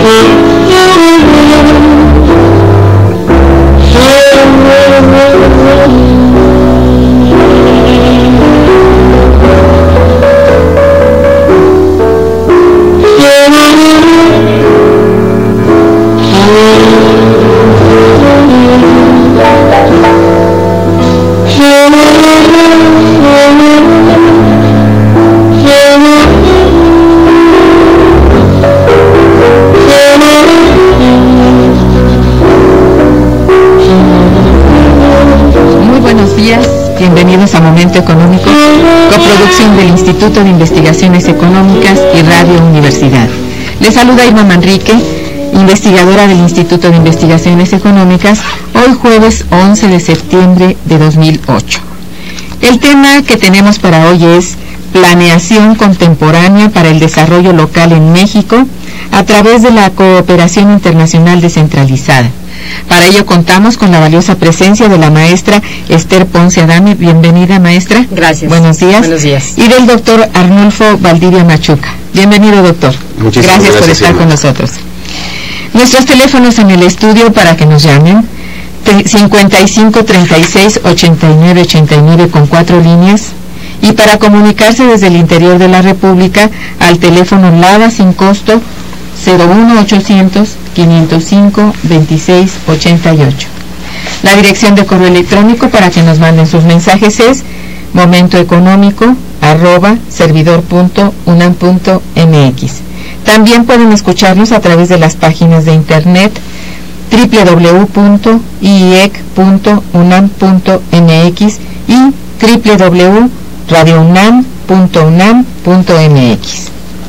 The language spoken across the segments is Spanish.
Bienvenidos a Momento Económico, coproducción del Instituto de Investigaciones Económicas y Radio Universidad. Les saluda Irma Manrique, investigadora del Instituto de Investigaciones Económicas, hoy jueves 11 de septiembre de 2008. El tema que tenemos para hoy es planeación contemporánea para el desarrollo local en México a través de la cooperación internacional descentralizada. Para ello contamos con la valiosa presencia de la maestra Esther Ponce Adame. Bienvenida, maestra. Gracias. Buenos días. Buenos días. Y del doctor Arnulfo Valdivia Machuca. Bienvenido, doctor. Muchísimas gracias por estar con nosotros. Nuestros teléfonos en el estudio para que nos llamen: 55 36 89 89 con 4 líneas, y para comunicarse desde el interior de la República al teléfono LADA sin costo 01800 505 26 88. La dirección de correo electrónico para que nos manden sus mensajes es momentoeconómico@servidor.unam.mx. También pueden escucharnos a través de las páginas de internet www.iec.unam.mx y www.radiounam.unam.mx.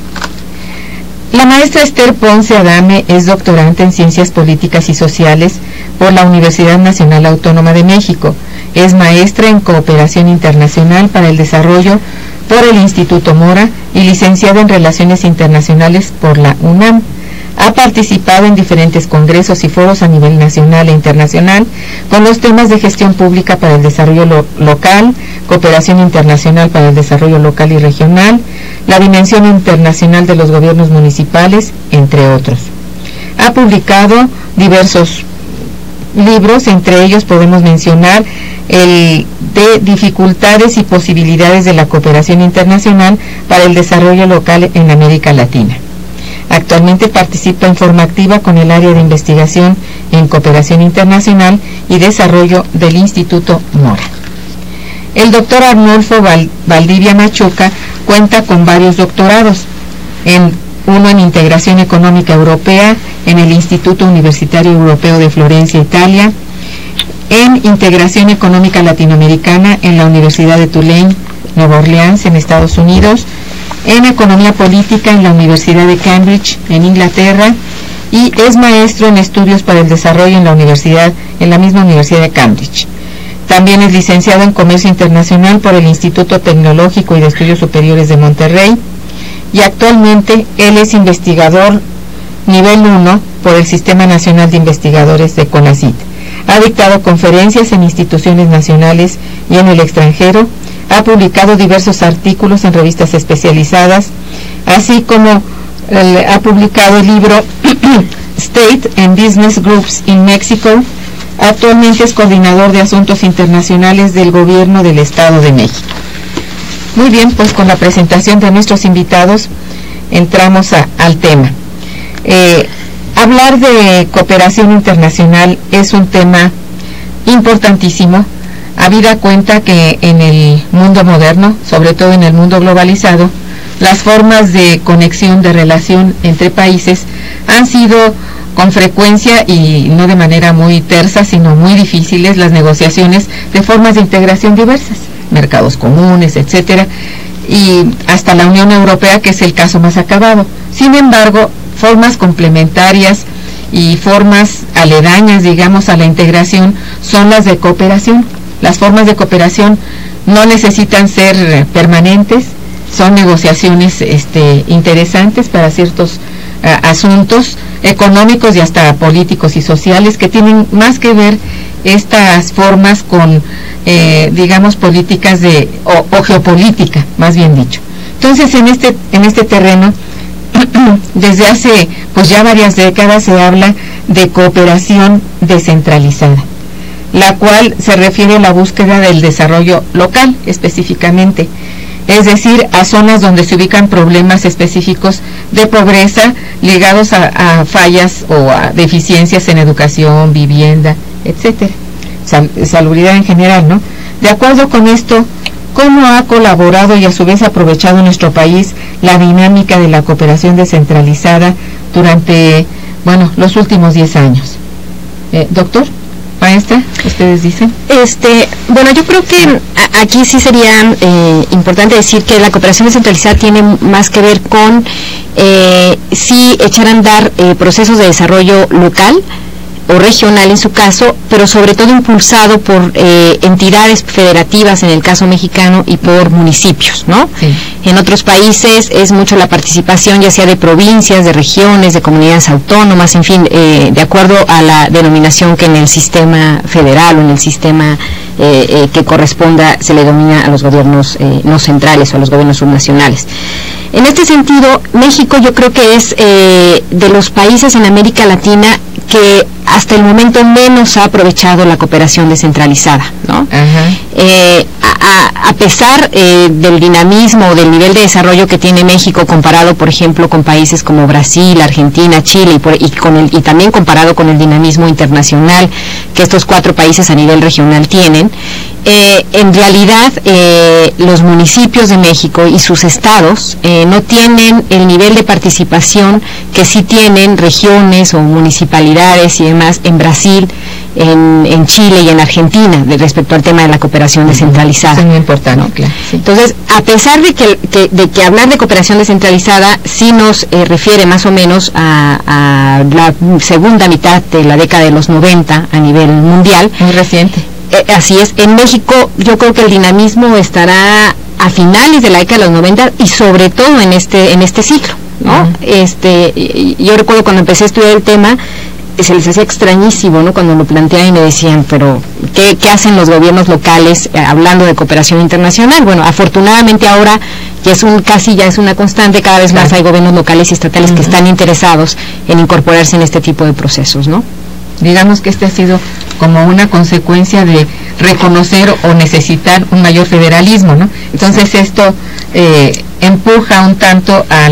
La maestra Esther Ponce Adame es doctorante en Ciencias Políticas y Sociales por la Universidad Nacional Autónoma de México. Es maestra en Cooperación Internacional para el Desarrollo por el Instituto Mora y licenciada en Relaciones Internacionales por la UNAM. Ha participado en diferentes congresos y foros a nivel nacional e internacional con los temas de gestión pública para el desarrollo local, cooperación internacional para el desarrollo local y regional, la dimensión internacional de los gobiernos municipales, entre otros. Ha publicado diversos libros, entre ellos podemos mencionar el de Dificultades y Posibilidades de la Cooperación Internacional para el Desarrollo Local en América Latina. Actualmente participa en forma activa con el área de investigación en cooperación internacional y desarrollo del Instituto Mora. El doctor Arnulfo Valdivia Machuca cuenta con varios doctorados, uno en Integración Económica Europea en el Instituto Universitario Europeo de Florencia, Italia, en Integración Económica Latinoamericana en la Universidad de Tulane, Nueva Orleans, en Estados Unidos, en Economía Política en la Universidad de Cambridge, en Inglaterra, y es maestro en Estudios para el Desarrollo en la misma Universidad de Cambridge. También es licenciado en Comercio Internacional por el Instituto Tecnológico y de Estudios Superiores de Monterrey, y actualmente él es investigador nivel 1 por el Sistema Nacional de Investigadores de CONACYT. Ha dictado conferencias en instituciones nacionales y en el extranjero. Ha publicado diversos artículos en revistas especializadas, así como ha publicado el libro State and Business Groups in Mexico. Actualmente es coordinador de Asuntos Internacionales del Gobierno del Estado de México. Muy bien, pues con la presentación de nuestros invitados entramos al tema. Hablar de cooperación internacional es un tema importantísimo, habida cuenta que en el mundo moderno, sobre todo en el mundo globalizado, las formas de conexión, de relación entre países han sido con frecuencia y no de manera muy tersa, sino muy difíciles las negociaciones de formas de integración diversas, mercados comunes, etcétera, y hasta la Unión Europea, que es el caso más acabado. Sin embargo, formas complementarias y formas aledañas, digamos, a la integración son las de cooperación. Las formas de cooperación no necesitan ser permanentes, son negociaciones interesantes para ciertos asuntos económicos y hasta políticos y sociales, que tienen más que ver estas formas con, digamos, políticas o geopolítica, más bien dicho. Entonces, en este terreno desde hace pues ya varias décadas se habla de cooperación descentralizada, la cual se refiere a la búsqueda del desarrollo local específicamente, es decir, a zonas donde se ubican problemas específicos de pobreza ligados a fallas o a deficiencias en educación, vivienda, etcétera, salubridad en general, ¿no? De acuerdo con esto, ¿cómo ha colaborado y a su vez aprovechado nuestro país la dinámica de la cooperación descentralizada durante, los últimos 10 años? Doctor, maestra, ¿ustedes dicen? Yo creo que aquí sí sería importante decir que la cooperación descentralizada tiene más que ver con sí echar a andar procesos de desarrollo local o regional en su caso, pero sobre todo impulsado por entidades federativas en el caso mexicano y por municipios, ¿no? Sí. En otros países es mucho la participación ya sea de provincias, de regiones, de comunidades autónomas, en fin, de acuerdo a la denominación que en el sistema federal o en el sistema que corresponda se le domina a los gobiernos no centrales o a los gobiernos subnacionales. En este sentido, México yo creo que es de los países en América Latina que hasta el momento menos ha aprovechado la cooperación descentralizada, ¿no? A pesar del dinamismo, del nivel de desarrollo que tiene México comparado, por ejemplo, con países como Brasil, Argentina, Chile y también comparado con el dinamismo internacional que estos 4 países a nivel regional tienen, en realidad los municipios de México y sus estados no tienen el nivel de participación que sí tienen regiones o municipalidades y demás en Brasil, en Chile y en Argentina respecto al tema de la cooperación descentralizada. Es muy importante, ¿no? Claro, sí. Entonces, a pesar de que hablar de cooperación descentralizada sí nos refiere más o menos a la segunda mitad de la década de los 90 a nivel mundial. Muy reciente. Así es, en México yo creo que el dinamismo estará a finales de la década de los 90 y sobre todo en este ciclo, ¿no? Yo recuerdo cuando empecé a estudiar el tema, se les hacía extrañísimo, ¿no? Cuando lo planteaban y me decían, pero ¿qué hacen los gobiernos locales hablando de cooperación internacional? Bueno, afortunadamente ahora ya es una constante, cada vez más hay gobiernos locales y estatales que están interesados en incorporarse en este tipo de procesos, ¿no? Digamos que ha sido como una consecuencia de reconocer o necesitar un mayor federalismo, ¿no? Entonces esto empuja un tanto a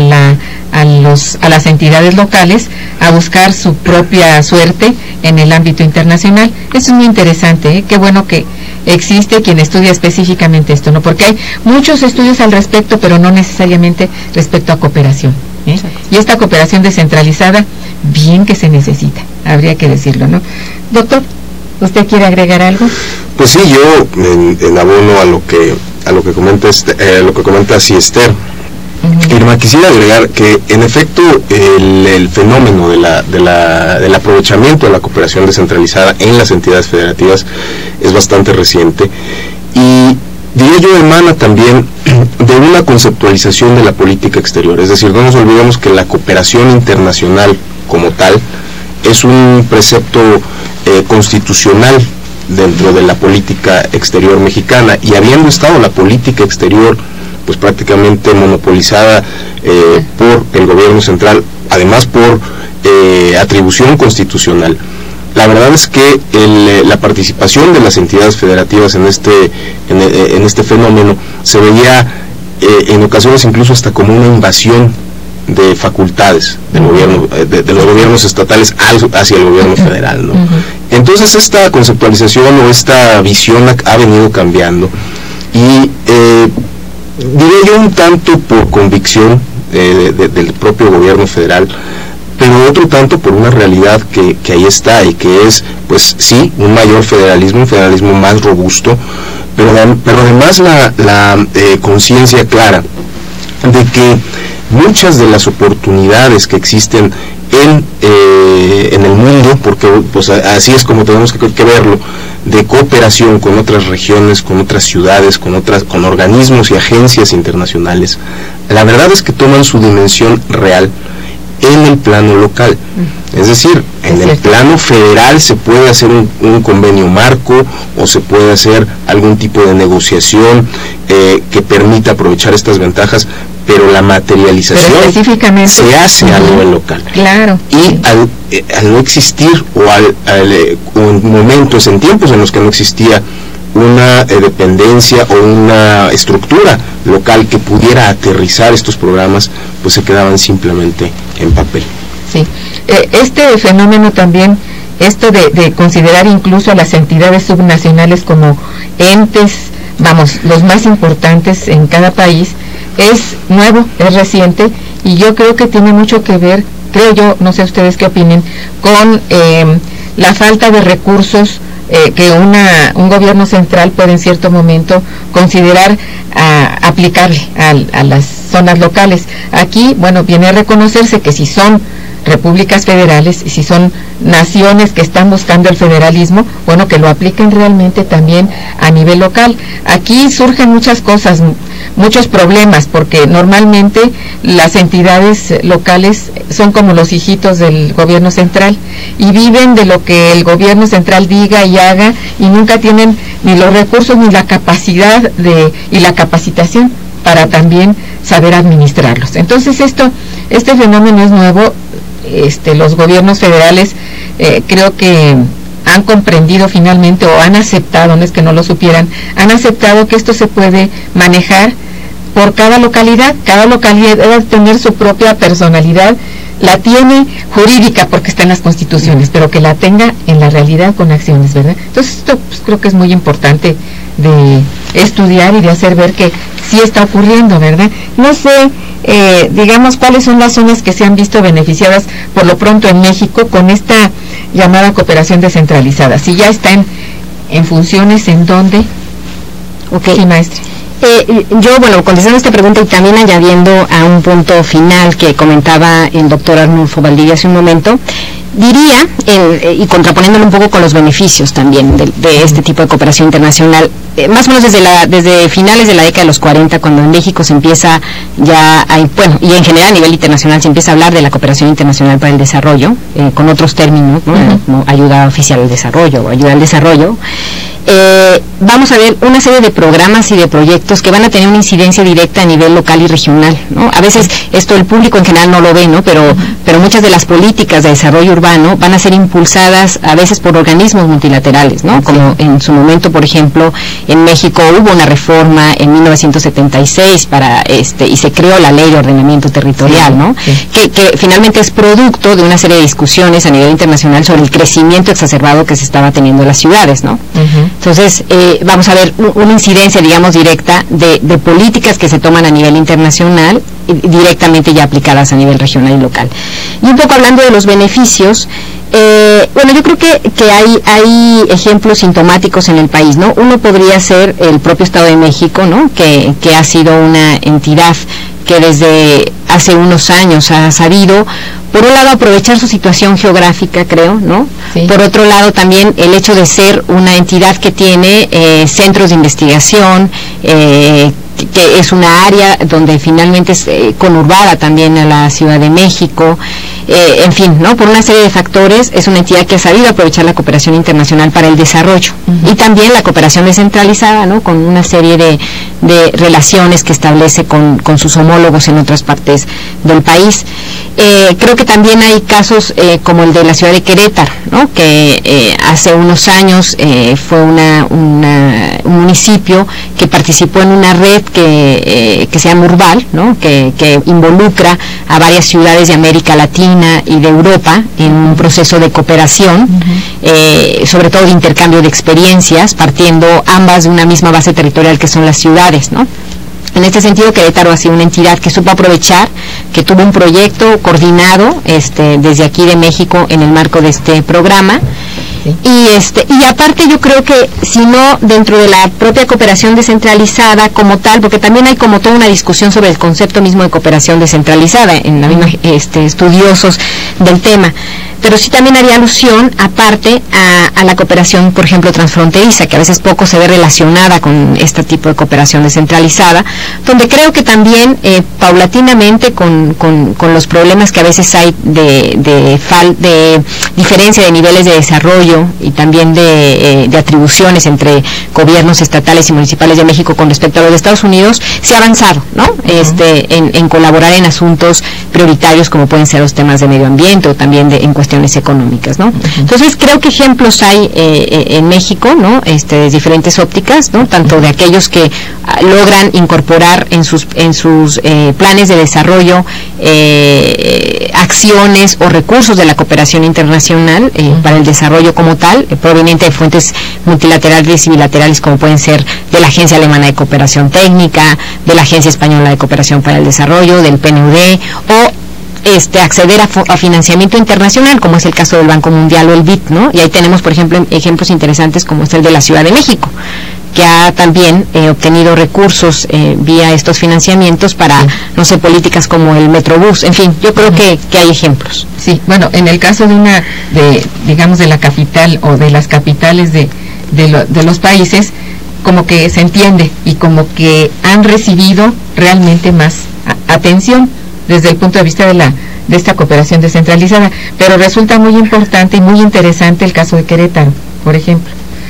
las entidades locales a buscar su propia suerte en el ámbito internacional. Eso es muy interesante, qué bueno que existe quien estudia específicamente esto, ¿no? Porque hay muchos estudios al respecto, pero no necesariamente respecto a cooperación. Y esta cooperación descentralizada, bien que se necesita, habría que decirlo, ¿no? Doctor, ¿usted quiere agregar algo? Pues sí, yo en abono a lo que comenta así Esther. Irma, quisiera agregar que en efecto el fenómeno del aprovechamiento de la cooperación descentralizada en las entidades federativas es bastante reciente y diría yo emana también de una conceptualización de la política exterior, es decir, no nos olvidemos que la cooperación internacional como tal es un precepto constitucional dentro de la política exterior mexicana y habiendo estado la política exterior pues prácticamente monopolizada por el gobierno central, además por atribución constitucional. La verdad es que la participación de las entidades federativas en este fenómeno se veía en ocasiones incluso hasta como una invasión de facultades del gobierno, de los gobiernos estatales hacia el gobierno federal, ¿no? Entonces esta conceptualización o esta visión ha venido cambiando y diría yo un tanto por convicción del propio gobierno federal, pero otro tanto por una realidad que ahí está y que es, pues sí, un mayor federalismo, un federalismo más robusto, pero además la conciencia clara de que muchas de las oportunidades que existen en el mundo, porque pues así es como tenemos que verlo, de cooperación con otras regiones, con otras ciudades, con organismos y agencias internacionales, la verdad es que toman su dimensión real en el plano local. Es decir, en el plano federal se puede hacer un convenio marco o se puede hacer algún tipo de negociación que permita aprovechar estas ventajas, pero la materialización se hace a nivel local. Claro. Y al no existir o en momentos, en tiempos en los que no existía una dependencia o una estructura local que pudiera aterrizar estos programas, pues se quedaban simplemente en papel. Sí, este fenómeno también, esto de considerar incluso a las entidades subnacionales como entes, los más importantes en cada país, es nuevo, es reciente, y yo creo que tiene mucho que ver, creo yo, no sé ustedes qué opinen, con la falta de recursos que un gobierno central puede en cierto momento considerar aplicarle a las zonas locales. Aquí, viene a reconocerse que si son repúblicas federales y si son naciones que están buscando el federalismo, que lo apliquen realmente también a nivel local. Aquí surgen muchas cosas, muchos problemas, porque normalmente las entidades locales son como los hijitos del gobierno central y viven de lo que el gobierno central diga y haga, y nunca tienen ni los recursos ni la capacidad y la capacitación para también saber administrarlos. Entonces este fenómeno es nuevo. Los gobiernos federales creo que han comprendido finalmente, o han aceptado, no es que no lo supieran, han aceptado que esto se puede manejar por cada localidad debe tener su propia personalidad, la tiene jurídica porque está en las constituciones, pero que la tenga en la realidad con acciones, ¿verdad? Entonces esto creo que es muy importante de estudiar y de hacer ver que sí está ocurriendo, ¿verdad? No sé, digamos, cuáles son las zonas que se han visto beneficiadas por lo pronto en México con esta llamada cooperación descentralizada. Si ya está en funciones, ¿en dónde? Sí, maestra. Yo, contestando esta pregunta y también añadiendo a un punto final que comentaba el doctor Arnulfo Valdivia hace un momento, diría, y contraponiéndolo un poco con los beneficios también de este tipo de cooperación internacional, más o menos desde finales de la década de los 40, cuando en México se empieza y en general a nivel internacional se empieza a hablar de la cooperación internacional para el desarrollo, con otros términos, como ayuda oficial al desarrollo o ayuda al desarrollo. Vamos a ver una serie de programas y de proyectos que van a tener una incidencia directa a nivel local y regional, ¿no? A veces esto el público en general no lo ve, ¿no? Pero muchas de las políticas de desarrollo urbano van a ser impulsadas a veces por organismos multilaterales, ¿no? Como en su momento, por ejemplo, en México hubo una reforma en 1976 y se creó la Ley de Ordenamiento Territorial, ¿no? Que finalmente es producto de una serie de discusiones a nivel internacional sobre el crecimiento exacerbado que se estaba teniendo en las ciudades, ¿no? Entonces, vamos a ver una incidencia, digamos, directa de políticas que se toman a nivel internacional, directamente ya aplicadas a nivel regional y local. Y un poco hablando de los beneficios, yo creo que hay ejemplos sintomáticos en el país, ¿no? Uno podría ser el propio Estado de México, ¿no? Que ha sido una entidad que desde hace unos años ha sabido, por un lado, aprovechar su situación geográfica, creo, ¿no? Sí. Por otro lado, también el hecho de ser una entidad que tiene centros de investigación, que es una área donde finalmente es conurbada también a la Ciudad de México, en fin, ¿no? Por una serie de factores, es una entidad que ha sabido aprovechar la cooperación internacional para el desarrollo, y también la cooperación descentralizada, ¿no? Con una serie de relaciones que establece con sus homólogos en otras partes del país. Creo que también hay casos como el de la ciudad de Querétaro, ¿no? Que hace unos años fue un municipio que participó en una red que se llama Urbal, ¿no? Que involucra a varias ciudades de América Latina y de Europa en un proceso de cooperación, sobre todo de intercambio de experiencias, partiendo ambas de una misma base territorial que son las ciudades, ¿no? En este sentido, Querétaro ha sido una entidad que supo aprovechar, que tuvo un proyecto coordinado desde aquí de México en el marco de este programa. Sí. Y aparte yo creo que si no dentro de la propia cooperación descentralizada como tal, porque también hay como toda una discusión sobre el concepto mismo de cooperación descentralizada en la misma estudiosos del tema, pero sí también haría alusión, aparte, a la cooperación, por ejemplo, transfronteriza, que a veces poco se ve relacionada con este tipo de cooperación descentralizada, donde creo que también, paulatinamente, con los problemas que a veces hay de diferencia de niveles de desarrollo y también de atribuciones entre gobiernos estatales y municipales de México con respecto a los de Estados Unidos, se ha avanzado, ¿no? En colaborar en asuntos prioritarios como pueden ser los temas de medio ambiente o también en cuestiones económicas, ¿no? Entonces creo que ejemplos hay en México, ¿no? De diferentes ópticas, ¿no? Tanto de aquellos que logran incorporar en sus planes de desarrollo acciones o recursos de la cooperación internacional para el desarrollo como tal, proveniente de fuentes multilaterales y bilaterales como pueden ser de la Agencia Alemana de Cooperación Técnica, de la Agencia Española de Cooperación para el Desarrollo, del PNUD, o acceder a financiamiento internacional, como es el caso del Banco Mundial o el BID, ¿no? Y ahí tenemos, por ejemplo, ejemplos interesantes como es el de la Ciudad de México, que ha también obtenido recursos vía estos financiamientos para, no sé, políticas como el Metrobús. En fin, yo creo que hay ejemplos. Sí, bueno, en el caso digamos, de la capital o de las capitales de los países, como que se entiende y como que han recibido realmente más atención desde el punto de vista de esta cooperación descentralizada, pero resulta muy importante y muy interesante el caso de Querétaro, por ejemplo.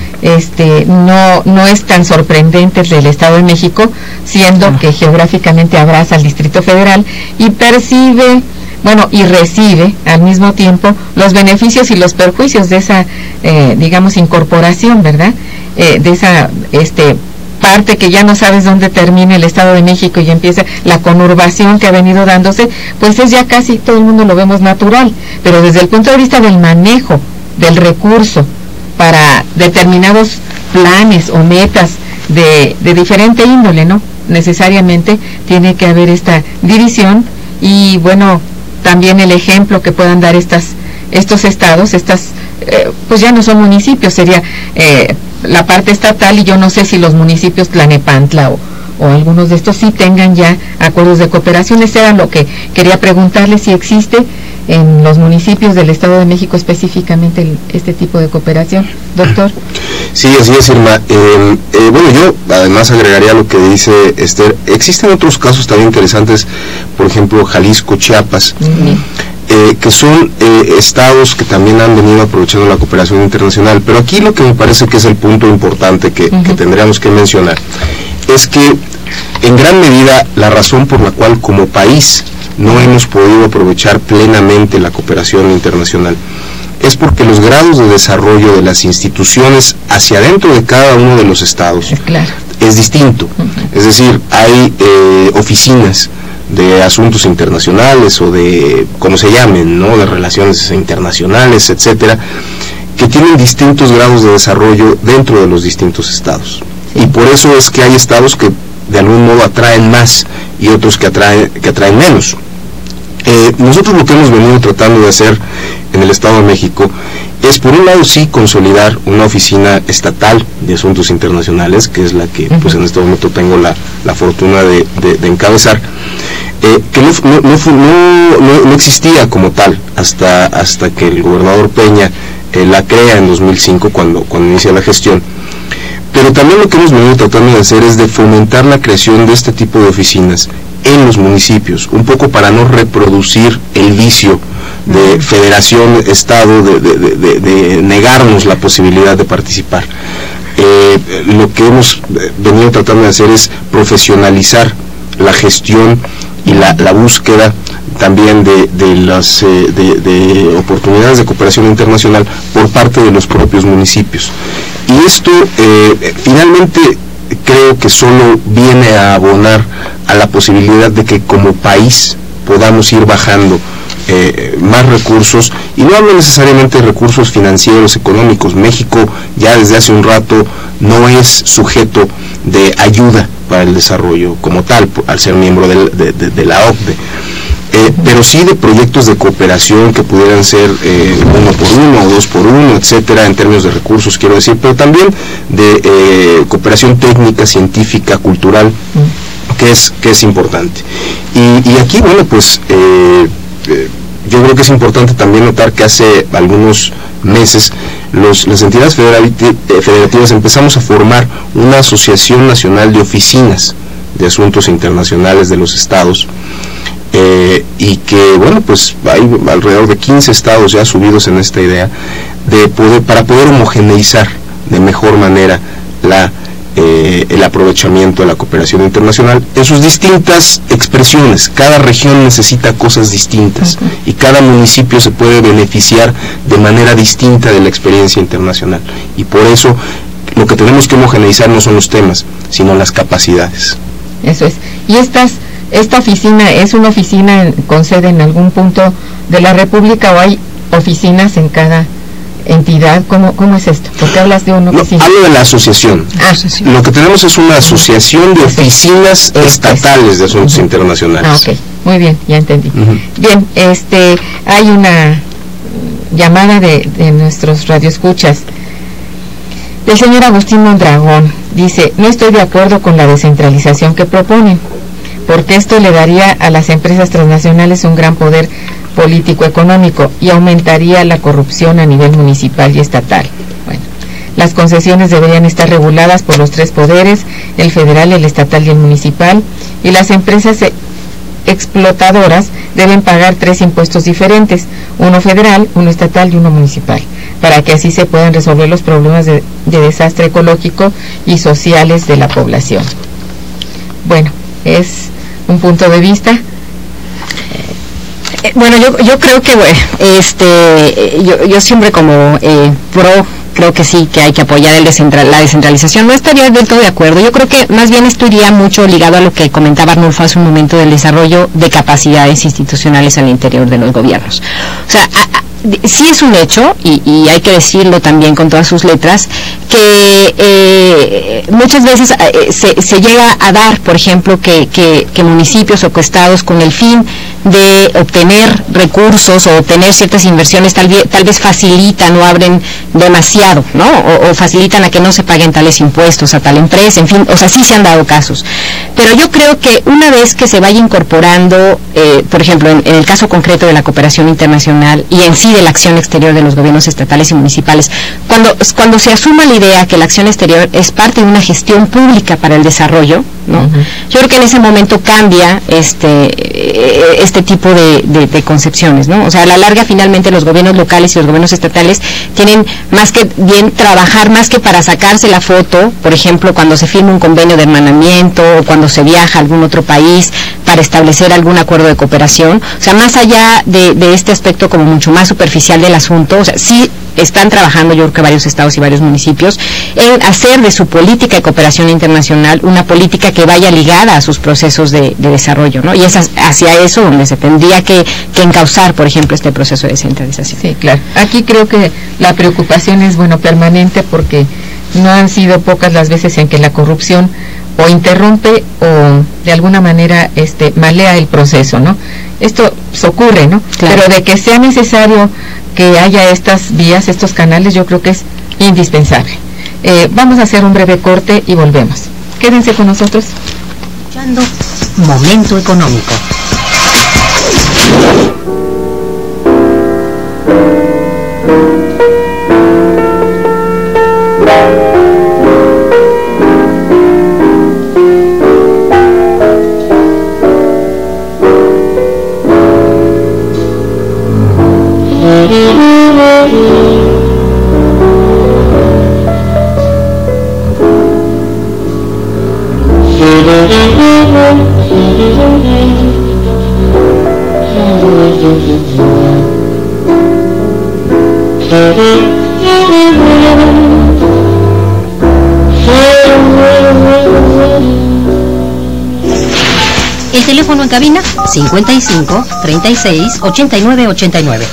No es tan sorprendente el del Estado de México, siendo que geográficamente abraza al Distrito Federal y percibe, y recibe al mismo tiempo los beneficios y los perjuicios de esa, digamos, incorporación, ¿verdad? De esa parte que ya no sabes dónde termina el Estado de México y empieza la conurbación que ha venido dándose, pues es ya casi todo el mundo lo vemos natural, pero desde el punto de vista del manejo del recurso para determinados planes o metas de diferente índole, ¿no? Necesariamente tiene que haber esta división y también el ejemplo que puedan dar estos estados, pues ya no son municipios, sería la parte estatal, y yo no sé si los municipios Tlanepantla o algunos de estos sí tengan ya acuerdos de cooperación. Eso era lo que quería preguntarle, si existe en los municipios del Estado de México específicamente este tipo de cooperación, doctor. Sí, así es, Irma. Yo además agregaría lo que dice Esther. Existen otros casos también interesantes, por ejemplo, Jalisco, Chiapas, que son estados que también han venido aprovechando la cooperación internacional, pero aquí lo que me parece que es el punto importante que tendríamos que mencionar es que en gran medida la razón por la cual como país no hemos podido aprovechar plenamente la cooperación internacional es porque los grados de desarrollo de las instituciones hacia adentro de cada uno de los estados es distinto. Es decir, hay oficinas de asuntos internacionales o de, como se llamen, ¿no?, de relaciones internacionales, etcétera, que tienen distintos grados de desarrollo dentro de los distintos estados. Y por eso es que hay estados que de algún modo atraen más y otros que atraen menos. Nosotros lo que hemos venido tratando de hacer en el Estado de México es, por un lado, sí consolidar una oficina estatal de asuntos internacionales, que es la que pues en este momento tengo la fortuna de encabezar, que no existía como tal hasta que el gobernador Peña la crea en 2005 cuando inicia la gestión. Pero también lo que hemos venido tratando de hacer es de fomentar la creación de este tipo de oficinas en los municipios, un poco para no reproducir el vicio de federación-estado, de negarnos la posibilidad de participar. Lo que hemos venido tratando de hacer es profesionalizar la gestión y la búsqueda también de oportunidades de cooperación internacional por parte de los propios municipios. Y esto finalmente creo que solo viene a abonar a la posibilidad de que como país podamos ir bajando más recursos, y no hablo necesariamente de recursos financieros, económicos. México ya desde hace un rato no es sujeto de ayuda para el desarrollo como tal, al ser miembro de la OCDE. Pero sí de proyectos de cooperación que pudieran ser 1 por 1 o 2 por 1, etcétera, en términos de recursos, quiero decir, pero también de cooperación técnica, científica, cultural, que es importante. Y aquí, yo creo que es importante también notar que hace algunos meses las entidades federativas empezamos a formar una asociación nacional de oficinas de asuntos internacionales de los estados, y que, bueno, pues hay alrededor de 15 estados ya subidos en esta idea para poder homogeneizar de mejor manera el aprovechamiento de la cooperación internacional en sus distintas expresiones. Cada región necesita cosas distintas y cada municipio se puede beneficiar de manera distinta de la experiencia internacional, y por eso lo que tenemos que homogeneizar no son los temas, sino las capacidades. Eso es. Y esta oficina es una oficina con sede en algún punto de la República, o hay oficinas en cada entidad. ¿Cómo es esto? ¿Por qué hablas de una oficina? No, hablo de la asociación. Lo que tenemos es una asociación de oficinas estatales de asuntos internacionales. Ok, muy bien, ya entendí. Bien, hay una llamada de nuestros radioescuchas. El señor Agustín Mondragón dice: no estoy de acuerdo con la descentralización que proponen, porque esto le daría a las empresas transnacionales un gran poder político-económico y aumentaría la corrupción a nivel municipal y estatal. Bueno, las concesiones deberían estar reguladas por los tres poderes, el federal, el estatal y el municipal, y las empresas explotadoras deben pagar 3 impuestos diferentes, uno federal, uno estatal y uno municipal, para que así se puedan resolver los problemas de desastre ecológico y sociales de la población. Bueno, es un punto de vista. Bueno, yo creo que yo siempre como creo que sí, que hay que apoyar la descentralización. No estaría del todo de acuerdo. Yo creo que más bien esto iría mucho ligado a lo que comentaba Arnulfo hace un momento del desarrollo de capacidades institucionales al interior de los gobiernos. O sea, sí es un hecho, y hay que decirlo también con todas sus letras, que muchas veces se llega a dar, por ejemplo, que municipios o estados, con el fin de obtener recursos o obtener ciertas inversiones, tal vez facilitan o abren demasiado, ¿no? O facilitan a que no se paguen tales impuestos a tal empresa, en fin, o sea, sí se han dado casos. Pero yo creo que una vez que se vaya incorporando, por ejemplo, en el caso concreto de la cooperación internacional y en sí de la acción exterior de los gobiernos estatales y municipales, cuando se asuma la idea que la acción exterior es parte de una gestión pública para el desarrollo, ¿no? Yo creo que en ese momento cambia este tipo de concepciones, ¿no? O sea, a la larga, finalmente, los gobiernos locales y los gobiernos estatales tienen más que bien trabajar, más que para sacarse la foto, por ejemplo, cuando se firma un convenio de hermanamiento o cuando se viaja a algún otro país para establecer algún acuerdo de cooperación. O sea, más allá de este aspecto como mucho más superficial del asunto, o sea, sí están trabajando, yo creo que varios estados y varios municipios, en hacer de su política de cooperación internacional una política que vaya ligada a sus procesos de desarrollo, ¿no? Y es hacia eso donde se tendría que encauzar, por ejemplo, este proceso de descentralización. Sí, claro. Aquí creo que la preocupación es, permanente, porque no han sido pocas las veces en que la corrupción o interrumpe o de alguna manera malea el proceso, ¿no? Esto ocurre, ¿no? Claro. Pero de que sea necesario que haya estas vías, estos canales, yo creo que es indispensable. Vamos a hacer un breve corte y volvemos. Quédense con nosotros. Escuchando Momento Económico. El teléfono en cabina 55 36 89 89.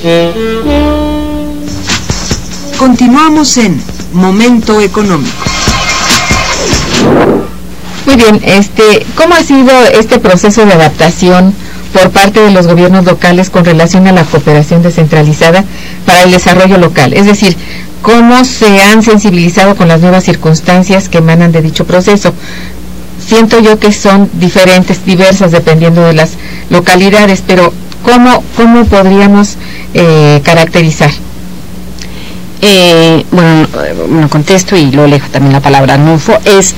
Continuamos en Momento Económico. Muy bien, ¿cómo ha sido este proceso de adaptación por parte de los gobiernos locales con relación a la cooperación descentralizada para el desarrollo local? Es decir, ¿cómo se han sensibilizado con las nuevas circunstancias que emanan de dicho proceso? Siento yo que son diversas dependiendo de las localidades, pero ¿cómo podríamos caracterizar? Bueno, contesto y luego dejo también la palabra a Arnulfo.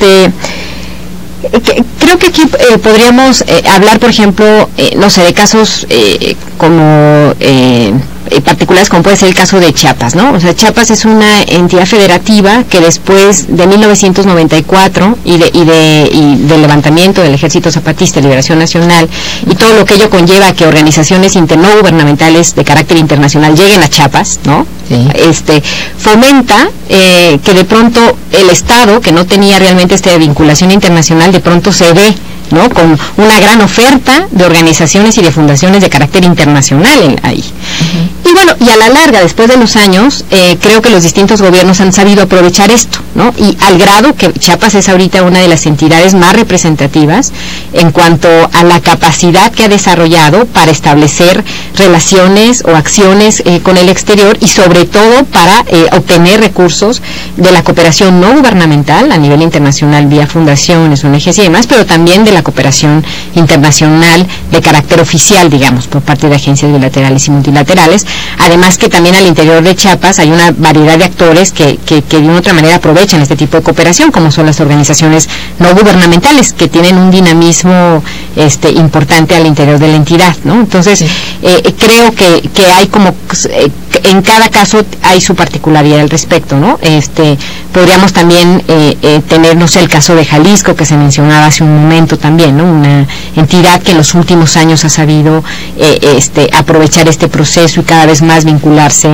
Creo que aquí podríamos hablar, por ejemplo, no sé, de casos como particulares, como puede ser el caso de Chiapas, ¿no? O sea, Chiapas es una entidad federativa que después de 1994 y del levantamiento del Ejército Zapatista de Liberación Nacional y todo lo que ello conlleva que organizaciones no gubernamentales de carácter internacional lleguen a Chiapas, ¿no? Sí. Fomenta que de pronto el Estado, que no tenía realmente esta vinculación internacional, de pronto se ve, ¿no?, con una gran oferta de organizaciones y de fundaciones de carácter internacional ahí. Uh-huh. Y bueno, y a la larga, después de los años, creo que los distintos gobiernos han sabido aprovechar esto, ¿no? Y al grado que Chiapas es ahorita una de las entidades más representativas en cuanto a la capacidad que ha desarrollado para establecer relaciones o acciones con el exterior y sobre todo para obtener recursos de la cooperación no gubernamental a nivel internacional vía fundaciones, ONGs y demás, pero también de la cooperación internacional de carácter oficial, digamos, por parte de agencias bilaterales y multilaterales. Además que también al interior de Chiapas hay una variedad de actores que de una otra manera aprovechan este tipo de cooperación, como son las organizaciones no gubernamentales, que tienen un dinamismo importante al interior de la entidad, ¿no? Entonces, sí. Creo que hay como, en cada caso hay su particularidad al respecto, ¿no? Podríamos también tener, no sé, el caso de Jalisco, que se mencionaba hace un momento también, ¿no? Una entidad que en los últimos años ha sabido aprovechar este proceso y cada vez más vincularse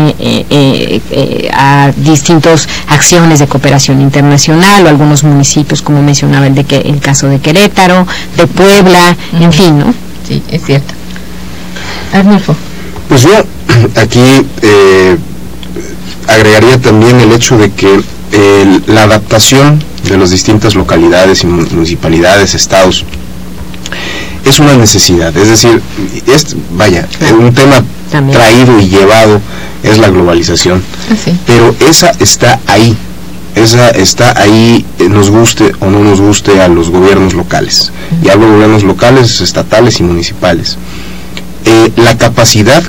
a distintas acciones de cooperación internacional, o algunos municipios, como mencionaba el caso de Querétaro, de Puebla, uh-huh. En fin, ¿no? Sí, es cierto. Arnulfo. Pues yo aquí agregaría también el hecho de que la adaptación de las distintas localidades y municipalidades, estados, es una necesidad. Es decir, un tema también traído y llevado es la globalización, sí. Pero esa está ahí, nos guste o no nos guste a los gobiernos locales, y hablo de gobiernos locales, estatales y municipales. La capacidad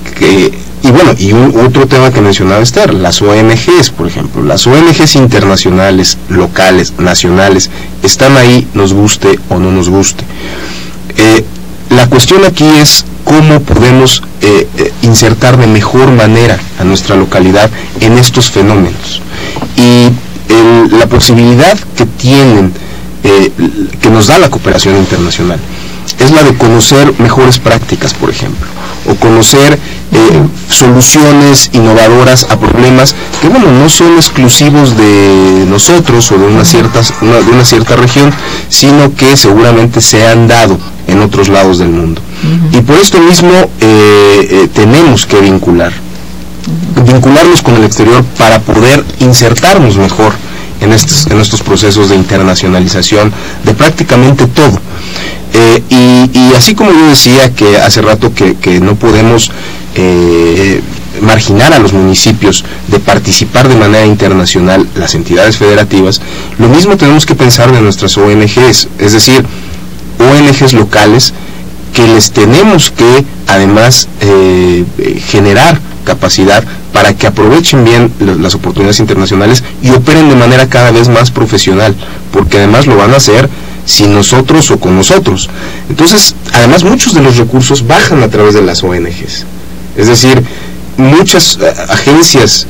y otro tema que mencionaba Esther, las ONGs, por ejemplo, las ONGs internacionales, locales, nacionales, están ahí, nos guste o no nos guste. La cuestión aquí es cómo podemos insertar de mejor manera a nuestra localidad en estos fenómenos. Y la posibilidad que tienen, que nos da la cooperación internacional, es la de conocer mejores prácticas, por ejemplo, o conocer soluciones innovadoras a problemas que, no son exclusivos de nosotros o de una cierta región, sino que seguramente se han dado en otros lados del mundo. Uh-huh. Y por esto mismo tenemos que vincularnos con el exterior para poder insertarnos mejor en estos procesos de internacionalización de prácticamente todo. Y así como yo decía que hace rato que no podemos marginar a los municipios de participar de manera internacional, las entidades federativas, lo mismo tenemos que pensar de nuestras ONGs, es decir, ONGs locales que les tenemos que además generar capacidad para que aprovechen bien las oportunidades internacionales y operen de manera cada vez más profesional, porque además lo van a hacer sin nosotros o con nosotros. Entonces, además, muchos de los recursos bajan a través de las ONGs. Es decir, muchas agencias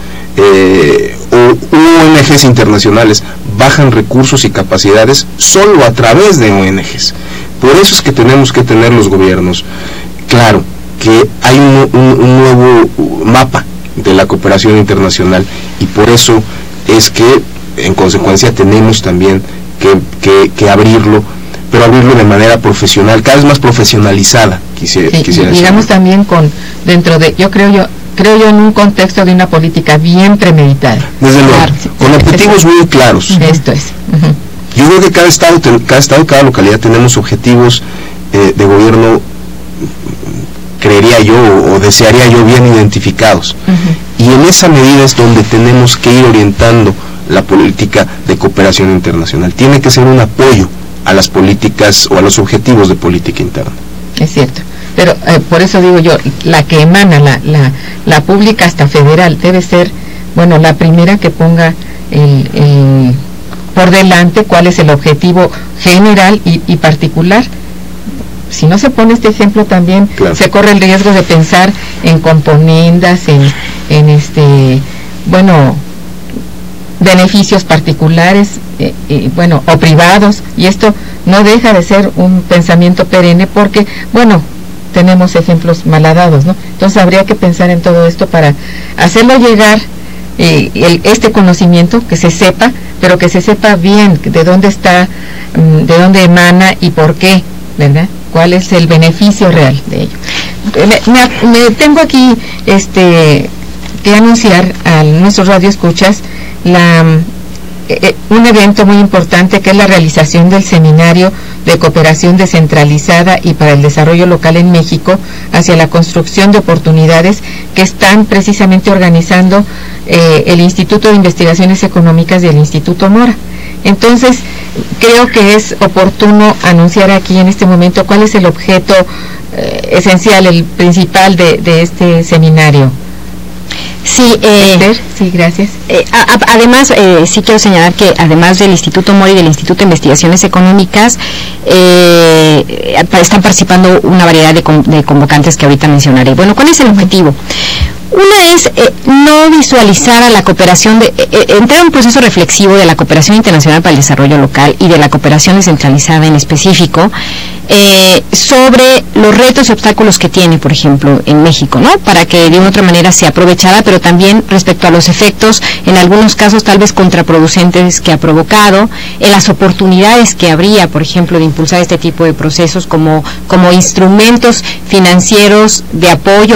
o ONGs internacionales bajan recursos y capacidades solo a través de ONGs. Por eso es que tenemos que tener los gobiernos claro que hay un nuevo mapa de la cooperación internacional, y por eso es que en consecuencia tenemos también que abrirlo, pero abrirlo de manera profesional, cada vez más profesionalizada, quisiera digamos decir. También yo creo creo yo, en un contexto de una política bien premeditada. Desde luego, Claro, con objetivos muy claros. Esto es. Yo creo que cada estado, cada localidad tenemos objetivos de gobierno, creería yo, o desearía yo, bien identificados. Y en esa medida es donde tenemos que ir orientando la política de cooperación internacional. Tiene que ser un apoyo a las políticas o a los objetivos de política interna. Es cierto. Pero por eso digo yo, la que emana, la pública hasta federal, debe ser, bueno, la primera que ponga por delante cuál es el objetivo general y particular. Si no se pone este ejemplo también, claro, se corre el riesgo de pensar en componendas, en beneficios particulares, o privados, y esto no deja de ser un pensamiento perenne porque, tenemos ejemplos malhadados, ¿no? Entonces habría que pensar en todo esto para hacerlo llegar este conocimiento, que se sepa, pero que se sepa bien de dónde está, de dónde emana y por qué, ¿verdad? ¿Cuál es el beneficio real de ello? Me tengo aquí que anunciar a nuestros radioescuchas un evento muy importante, que es la realización del Seminario de Cooperación Descentralizada y para el Desarrollo Local en México hacia la construcción de oportunidades, que están precisamente organizando el Instituto de Investigaciones Económicas y el Instituto Mora. Entonces, creo que es oportuno anunciar aquí en este momento cuál es el objeto esencial, el principal de este seminario. Sí, sí, gracias. Además, sí quiero señalar que además del Instituto Mora y del Instituto de Investigaciones Económicas, están participando una variedad de convocantes que ahorita mencionaré. Bueno, ¿cuál es el objetivo? Una es no visualizar a la cooperación, entrar en un proceso reflexivo de la cooperación internacional para el desarrollo local y de la cooperación descentralizada en específico, sobre los retos y obstáculos que tiene, por ejemplo, en México, ¿no? Para que de una otra manera sea aprovechada, pero también respecto a los efectos, en algunos casos tal vez contraproducentes que ha provocado, en las oportunidades que habría, por ejemplo, de impulsar este tipo de procesos como instrumentos financieros de apoyo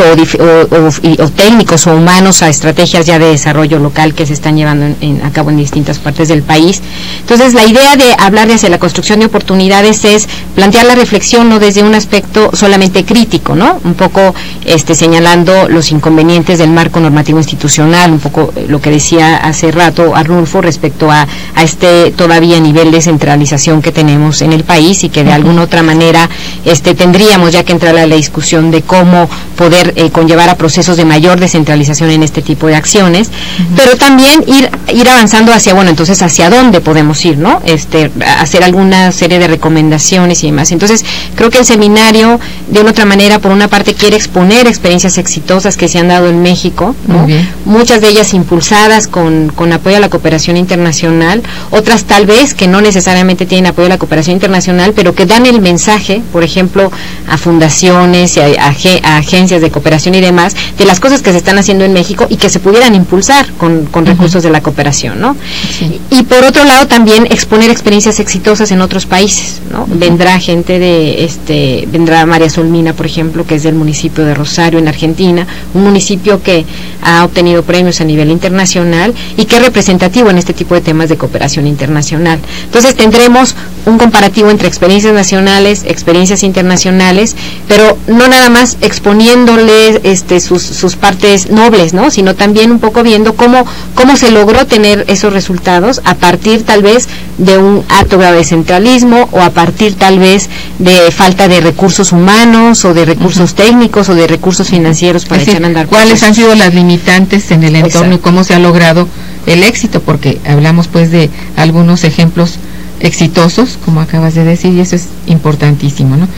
o técnicos o humanos a estrategias ya de desarrollo local que se están llevando a cabo en distintas partes del país. Entonces, la idea de hablar hacia la construcción de oportunidades es plantear la reflexión no desde un aspecto solamente crítico, ¿no? Un poco señalando los inconvenientes del marco normativo institucional, un poco lo que decía hace rato Arnulfo respecto a este todavía nivel de centralización que tenemos en el país y que de alguna otra manera tendríamos ya que entrar a la discusión de cómo poder conllevar a procesos de mayor descentralización en este tipo de acciones, pero también ir avanzando hacia, entonces hacia dónde podemos ir, ¿no? Hacer alguna serie de recomendaciones y demás. Entonces, creo que el seminario, de una otra manera, por una parte quiere exponer experiencias exitosas que se han dado en México, ¿no? Muchas de ellas impulsadas con apoyo a la cooperación internacional, otras tal vez que no necesariamente tienen apoyo a la cooperación internacional, pero que dan el mensaje, por ejemplo, a fundaciones y a agencias de cooperación y demás, de las cosas que se están haciendo en México y que se pudieran impulsar con recursos de la cooperación, ¿no? Sí. Y por otro lado también exponer experiencias exitosas en otros países, ¿no? Vendrá gente vendrá María Solmina, por ejemplo, que es del municipio de Rosario, en Argentina, un municipio que ha obtenido premios a nivel internacional y que es representativo en este tipo de temas de cooperación internacional. Entonces tendremos un comparativo entre experiencias nacionales, experiencias internacionales, pero no nada más exponiéndole sus partes nobles, ¿no? Sino también un poco viendo cómo se logró tener esos resultados a partir tal vez de un alto grado de centralismo o a partir tal vez de falta de recursos humanos o de recursos técnicos o de recursos financieros para echar a andar. ¿Cuáles han sido las limitantes en el entorno y cómo se ha logrado el éxito? Porque hablamos pues de algunos ejemplos exitosos, como acabas de decir, y eso es importantísimo, ¿no?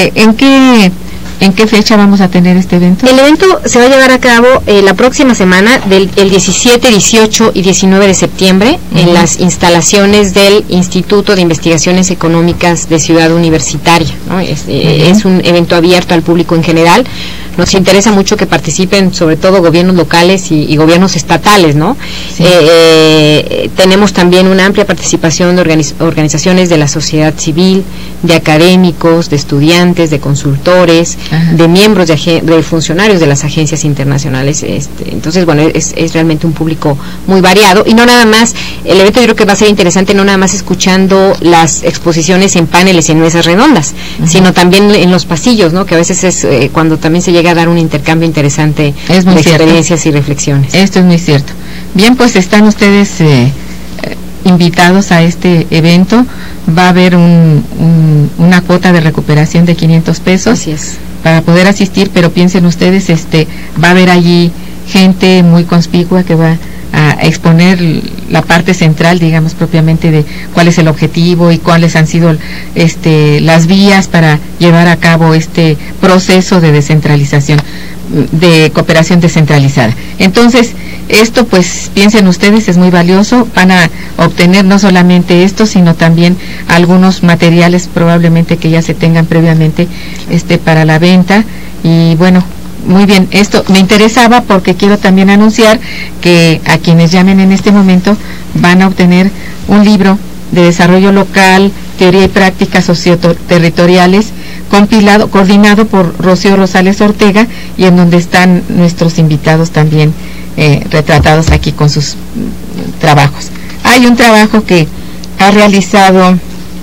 ¿En qué fecha vamos a tener este evento? El evento se va a llevar a cabo la próxima semana, el 17, 18 y 19 de septiembre, en las instalaciones del Instituto de Investigaciones Económicas de Ciudad Universitaria, ¿no? Es un evento abierto al público en general. Nos interesa mucho que participen sobre todo gobiernos locales y gobiernos estatales, ¿no? Sí. Tenemos también una amplia participación de organizaciones de la sociedad civil, de académicos, de estudiantes, de consultores, de miembros de funcionarios de las agencias internacionales. Entonces, bueno, es realmente un público muy variado, y no nada más, el evento yo creo que va a ser interesante no nada más escuchando las exposiciones en paneles y en mesas redondas, sino también en los pasillos, ¿no? Que a veces es cuando también se llega a dar un intercambio interesante de experiencias y reflexiones. Esto es muy cierto. Bien, pues están ustedes invitados a este evento. Va a haber una cuota de recuperación de 500 pesos. Así es. Para poder asistir, pero piensen ustedes, va a haber allí gente muy conspicua que va a exponer la parte central, digamos, propiamente de cuál es el objetivo y cuáles han sido las vías para llevar a cabo este proceso de descentralización, de cooperación descentralizada. Entonces, esto, pues, piensen ustedes, es muy valioso. Van a obtener no solamente esto, sino también algunos materiales probablemente que ya se tengan previamente para la venta. Y bueno, muy bien, esto me interesaba porque quiero también anunciar que a quienes llamen en este momento van a obtener un libro de desarrollo local, teoría y prácticas socioterritoriales, coordinado por Rocío Rosales Ortega, y en donde están nuestros invitados también retratados aquí con sus trabajos. Hay un trabajo que ha realizado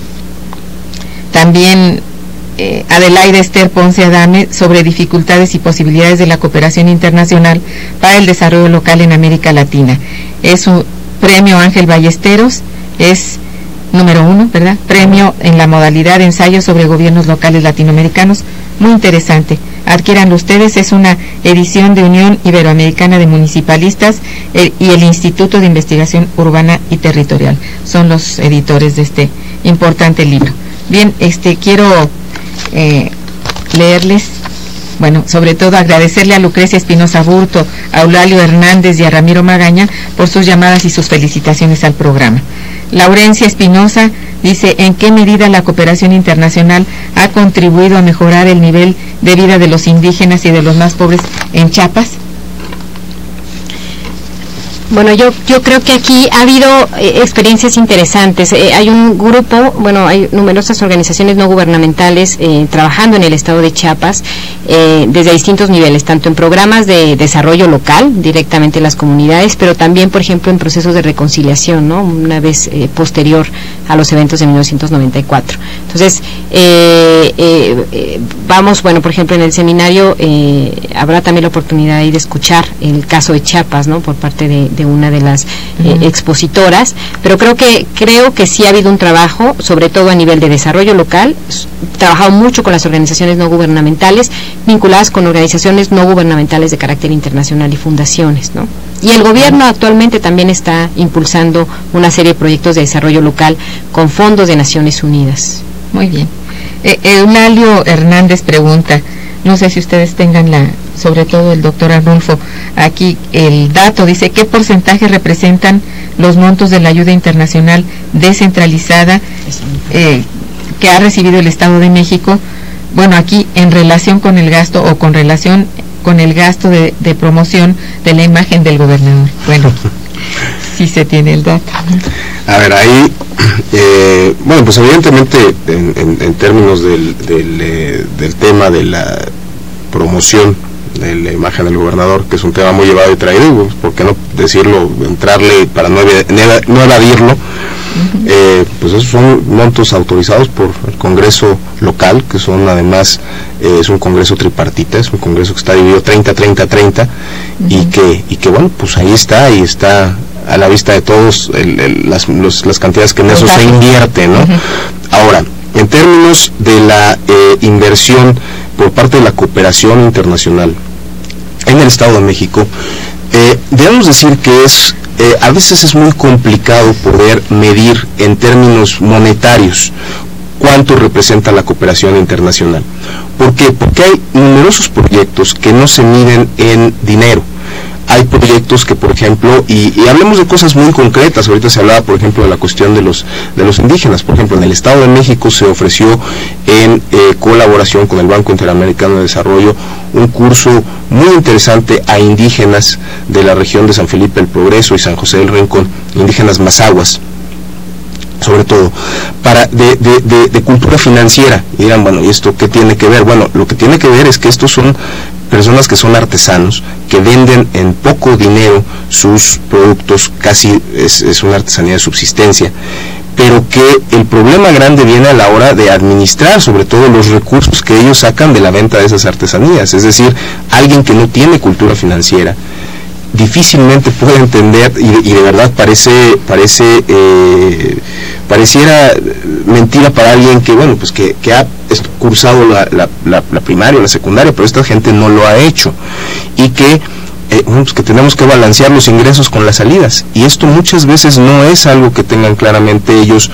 también Adelaida Esther Ponce Adame sobre dificultades y posibilidades de la cooperación internacional para el desarrollo local en América Latina. Es un premio Ángel Ballesteros, es número 1, ¿verdad? Premio en la modalidad de ensayo sobre gobiernos locales latinoamericanos. Muy interesante. Adquiéranlo ustedes, es una edición de Unión Iberoamericana de Municipalistas y el Instituto de Investigación Urbana y Territorial. Son los editores de este importante libro. Bien, quiero leerles, bueno, sobre todo agradecerle a Lucrecia Espinosa Burto, a Eulalio Hernández y a Ramiro Magaña por sus llamadas y sus felicitaciones al programa. Laurencia Espinosa dice: ¿en qué medida la cooperación internacional ha contribuido a mejorar el nivel de vida de los indígenas y de los más pobres en Chiapas? Bueno, yo creo que aquí ha habido experiencias interesantes. Hay un grupo, bueno, hay numerosas organizaciones no gubernamentales trabajando en el estado de Chiapas desde distintos niveles, tanto en programas de desarrollo local, directamente en las comunidades, pero también, por ejemplo, en procesos de reconciliación, ¿no? Una vez posterior a los eventos de 1994. Entonces, vamos, bueno, por ejemplo, en el seminario habrá también la oportunidad ahí de escuchar el caso de Chiapas, ¿no? Por parte de una de las expositoras, pero creo que sí ha habido un trabajo, sobre todo a nivel de desarrollo local, trabajado mucho con las organizaciones no gubernamentales, vinculadas con organizaciones no gubernamentales de carácter internacional y fundaciones, ¿no? Y el gobierno actualmente también está impulsando una serie de proyectos de desarrollo local con fondos de Naciones Unidas. Muy bien. Eulalio Hernández pregunta, no sé si ustedes tengan sobre todo el doctor Arnulfo, aquí el dato, dice: ¿qué porcentaje representan los montos de la ayuda internacional descentralizada que ha recibido el Estado de México? Bueno, aquí en relación con el gasto o con relación con el gasto de promoción de la imagen del gobernador. Bueno, sí se tiene el dato. A ver, ahí, bueno, pues evidentemente en términos del tema de la promoción de la imagen del gobernador, que es un tema muy llevado y traído, pues, ¿por qué no decirlo, entrarle para no evadirlo? Pues esos son montos autorizados por el Congreso local, que son además, es un Congreso tripartita, es un Congreso que está dividido 30-30-30, y que bueno, pues ahí está a la vista de todos las cantidades que en eso se invierte, ¿no? Ahora, en términos de la inversión por parte de la cooperación internacional en el Estado de México, debemos decir que a veces es muy complicado poder medir en términos monetarios cuánto representa la cooperación internacional. ¿Por qué? Porque hay numerosos proyectos que no se miden en dinero. Hay proyectos que, por ejemplo, y hablemos de cosas muy concretas, ahorita se hablaba, por ejemplo, de la cuestión de los indígenas. Por ejemplo, en el Estado de México se ofreció en colaboración con el Banco Interamericano de Desarrollo un curso muy interesante a indígenas de la región de San Felipe el Progreso y San José del Rincón, indígenas mazahuas, sobre todo, de cultura financiera. Y dirán, bueno, ¿y esto qué tiene que ver? Bueno, lo que tiene que ver es que estos son personas que son artesanos, que venden en poco dinero sus productos, casi es una artesanía de subsistencia, pero que el problema grande viene a la hora de administrar sobre todo los recursos que ellos sacan de la venta de esas artesanías. Es decir, alguien que no tiene cultura financiera difícilmente puede entender, y de verdad pareciera mentira para alguien que, bueno, pues que ha cursado la primaria o la secundaria, pero esta gente no lo ha hecho, y que pues que tenemos que balancear los ingresos con las salidas, y esto muchas veces no es algo que tengan claramente ellos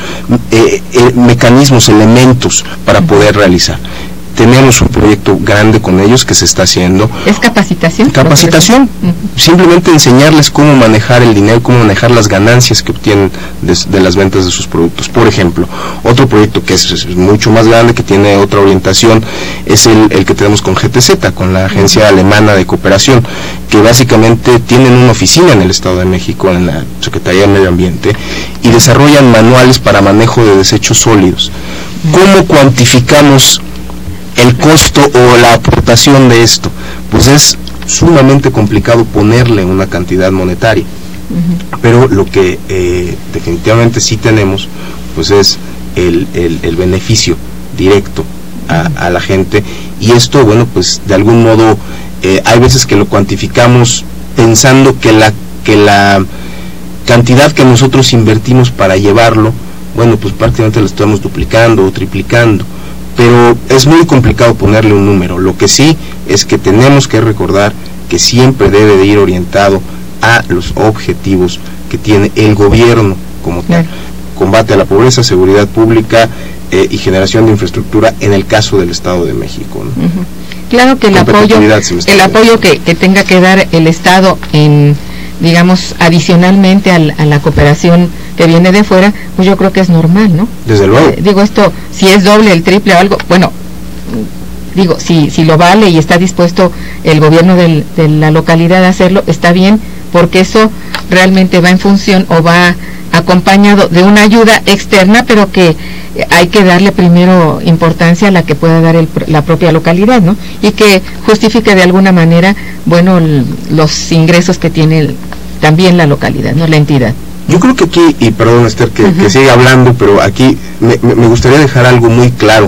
mecanismos, elementos para poder realizar. Tenemos un proyecto grande con ellos que se está haciendo. ¿Es capacitación? Capacitación. Simplemente enseñarles cómo manejar el dinero, cómo manejar las ganancias que obtienen de las ventas de sus productos. Por ejemplo, otro proyecto que es mucho más grande, que tiene otra orientación, es el que tenemos con GTZ, con la Agencia Alemana de Cooperación, que básicamente tienen una oficina en el Estado de México, en la Secretaría de Medio Ambiente, y desarrollan manuales para manejo de desechos sólidos. ¿Cómo cuantificamos el costo o la aportación de esto? Pues es sumamente complicado ponerle una cantidad monetaria, pero lo que definitivamente sí tenemos, pues es el beneficio directo a la gente, y esto, bueno, pues de algún modo hay veces que lo cuantificamos pensando que la cantidad que nosotros invertimos para llevarlo, bueno, pues prácticamente lo estamos duplicando o triplicando, pero es muy complicado ponerle un número. Lo que sí es que tenemos que recordar que siempre debe de ir orientado a los objetivos que tiene el gobierno como tal. Combate a la pobreza, seguridad pública y generación de infraestructura en el caso del Estado de México, ¿no? Claro que el apoyo que tenga que dar el Estado en, digamos, adicionalmente a la cooperación que viene de fuera, pues yo creo que es normal, ¿no? Desde luego. Digo, esto, si es doble, el triple o algo, bueno, digo, si lo vale y está dispuesto el gobierno de la localidad a hacerlo, está bien, porque eso realmente va en función o va acompañado de una ayuda externa, pero que hay que darle primero importancia a la que pueda dar la propia localidad, ¿no? Y que justifique de alguna manera, bueno, los ingresos que tiene también la localidad, ¿no? La entidad. Yo creo que aquí, y perdón Esther que siga hablando, pero aquí me gustaría dejar algo muy claro.